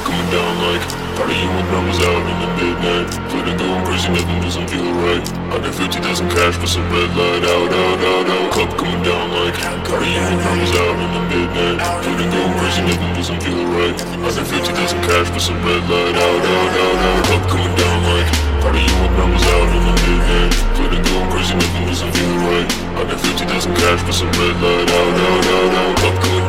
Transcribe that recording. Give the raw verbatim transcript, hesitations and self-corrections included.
coming down like partying with numbers out in the midnight. Floating, going crazy, nothing doesn't feel right. I got fifty thousand cash for some red light. Out, out, out, out. Club coming down like partying with numbers out in the midnight. Floating, going crazy, nothing doesn't feel right. I got fifty thousand cash for some red light. Out, out, out, out. Club coming down like partying with numbers out in the midnight. Floating, going crazy, nothing doesn't feel right. I got fifty thousand cash for some red light. Out, out, out, out. Club coming